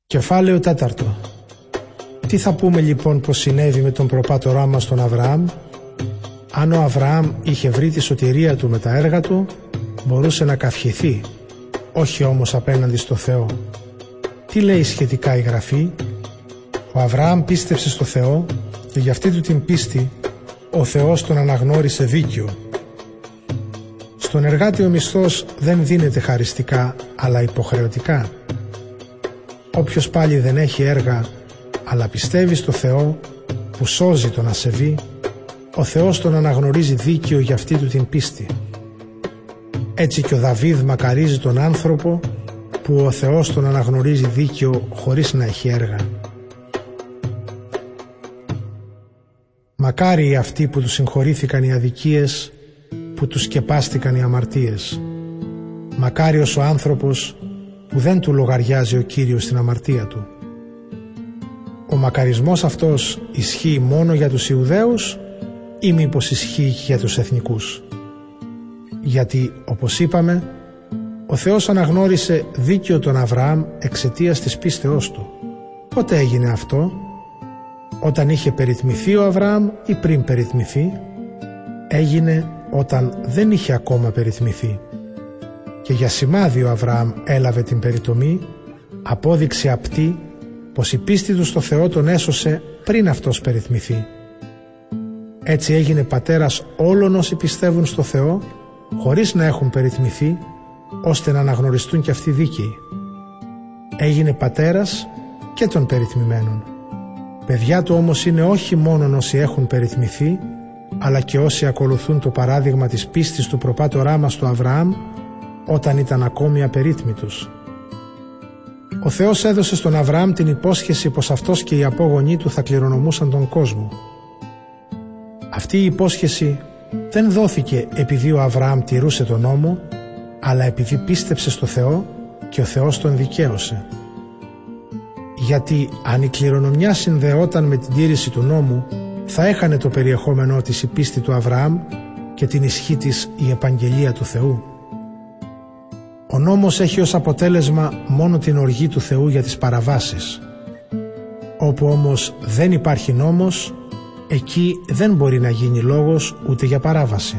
Κεφάλαιο 4. Τι θα πούμε λοιπόν πως συνέβη με τον προπάτορά μας τον Αβραάμ? Αν ο Αβραάμ είχε βρει τη σωτηρία του με τα έργα του, μπορούσε να καυχηθεί, όχι όμως απέναντι στο Θεό. Τι λέει σχετικά η Γραφή? Ο Αβραάμ πίστεψε στο Θεό και για αυτή του την πίστη ο Θεός τον αναγνώρισε δίκαιο. Στον εργάτη ο μισθός δεν δίνεται χαριστικά, αλλά υποχρεωτικά. Όποιος πάλι δεν έχει έργα, αλλά πιστεύει στο Θεό που σώζει τον ασεβή, ο Θεός τον αναγνωρίζει δίκαιο για αυτή του την πίστη. Έτσι και ο Δαβίδ μακαρίζει τον άνθρωπο που ο Θεός τον αναγνωρίζει δίκαιο χωρίς να έχει έργα. Μακάριοι αυτοί που τους συγχωρήθηκαν οι αδικίες, που τους σκεπάστηκαν οι αμαρτίες. Μακάριος ο άνθρωπος που δεν του λογαριάζει ο Κύριος την αμαρτία του. Ο μακαρισμός αυτός ισχύει μόνο για τους Ιουδαίους ή μήπως ισχύει και για τους εθνικούς? Γιατί, όπως είπαμε, ο Θεός αναγνώρισε δίκαιο τον Αβραάμ εξαιτίας της πίστεώς του. Πότε έγινε αυτό? Όταν είχε περιτμηθεί ο Αβραάμ ή πριν περιτμηθεί? Έγινε όταν δεν είχε ακόμα περιτμηθεί. Και για σημάδι ο Αβραάμ έλαβε την περιτομή, απόδειξη απτή πως η πίστη του στο Θεό τον έσωσε πριν αυτός περιτμηθεί. Έτσι έγινε πατέρας όλων όσοι πιστεύουν στο Θεό χωρίς να έχουν περιτμηθεί, ώστε να αναγνωριστούν και αυτοί δίκαιοι. Έγινε πατέρας και των περιτμημένων. Παιδιά του όμως είναι όχι μόνον όσοι έχουν περιτμηθεί, αλλά και όσοι ακολουθούν το παράδειγμα της πίστης του προπάτορά μας του Αβραάμ όταν ήταν ακόμη απερίτμητος. Ο Θεός έδωσε στον Αβραάμ την υπόσχεση πως αυτός και οι απόγονοί του θα κληρονομούσαν τον κόσμο. Αυτή η υπόσχεση δεν δόθηκε επειδή ο Αβραάμ τηρούσε τον νόμο, αλλά επειδή πίστεψε στο Θεό και ο Θεός τον δικαίωσε. Γιατί αν η κληρονομιά συνδεόταν με την τήρηση του νόμου, θα έχανε το περιεχόμενό της η πίστη του Αβραάμ και την ισχύ της η επαγγελία του Θεού. Ο νόμος έχει ως αποτέλεσμα μόνο την οργή του Θεού για τις παραβάσεις. Όπου όμως δεν υπάρχει νόμος, εκεί δεν μπορεί να γίνει λόγος ούτε για παράβαση.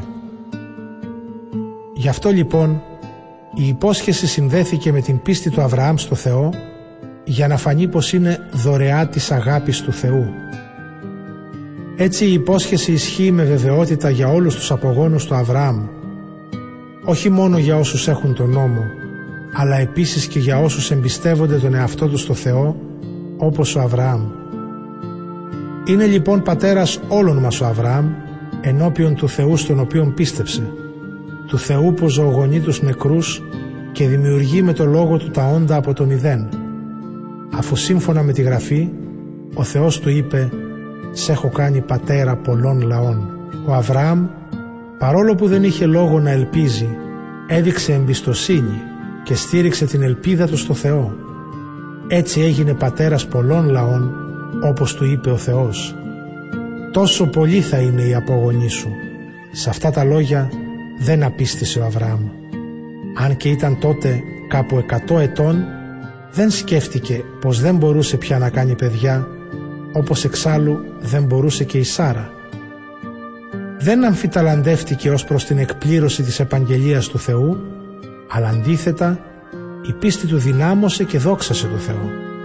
Γι' αυτό λοιπόν η υπόσχεση συνδέθηκε με την πίστη του Αβραάμ στο Θεό, για να φανεί πως είναι δωρεά της αγάπης του Θεού. Έτσι η υπόσχεση ισχύει με βεβαιότητα για όλους τους απογόνους του Αβραάμ, όχι μόνο για όσους έχουν τον νόμο, αλλά επίσης και για όσους εμπιστεύονται τον εαυτό τους στο Θεό, όπως ο Αβραάμ. Είναι λοιπόν πατέρας όλων μας ο Αβραάμ, ενώπιον του Θεού στον οποίον πίστεψε, του Θεού που ζωογονεί τους νεκρούς και δημιουργεί με το λόγο του τα όντα από το μηδέν. Αφού σύμφωνα με τη Γραφή, ο Θεός του είπε «Σ' έχω κάνει πατέρα πολλών λαών». Ο Αβραάμ, παρόλο που δεν είχε λόγο να ελπίζει, έδειξε εμπιστοσύνη και στήριξε την ελπίδα του στο Θεό. Έτσι έγινε πατέρας πολλών λαών, όπως του είπε ο Θεός. «Τόσο πολλοί θα είναι οι απόγονοί σου». Σε αυτά τα λόγια δεν απίστησε ο Αβραάμ. Αν και ήταν τότε κάπου 100 ετών, δεν σκέφτηκε πως δεν μπορούσε πια να κάνει παιδιά, όπως εξάλλου δεν μπορούσε και η Σάρα. Δεν αμφιταλαντεύτηκε ως προς την εκπλήρωση της επαγγελίας του Θεού, αλλά αντίθετα η πίστη του δυνάμωσε και δόξασε το Θεό.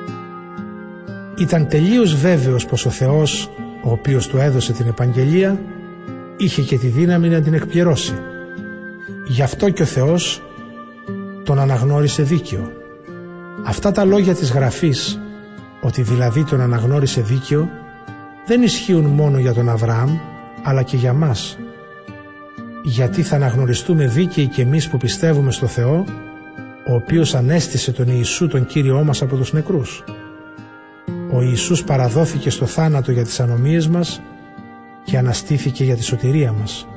Ήταν τελείως βέβαιος πως ο Θεός, ο οποίος του έδωσε την επαγγελία, είχε και τη δύναμη να την εκπληρώσει. Γι' αυτό και ο Θεός τον αναγνώρισε δίκαιο. Αυτά τα λόγια της Γραφής, ότι δηλαδή τον αναγνώρισε δίκαιο, δεν ισχύουν μόνο για τον Αβραάμ, αλλά και για μας. Γιατί θα αναγνωριστούμε δίκαιοι και εμείς που πιστεύουμε στο Θεό, ο οποίος ανέστησε τον Ιησού τον Κύριό μας από τους νεκρούς. Ο Ιησούς παραδόθηκε στο θάνατο για τις ανομίες μας και αναστήθηκε για τη σωτηρία μας.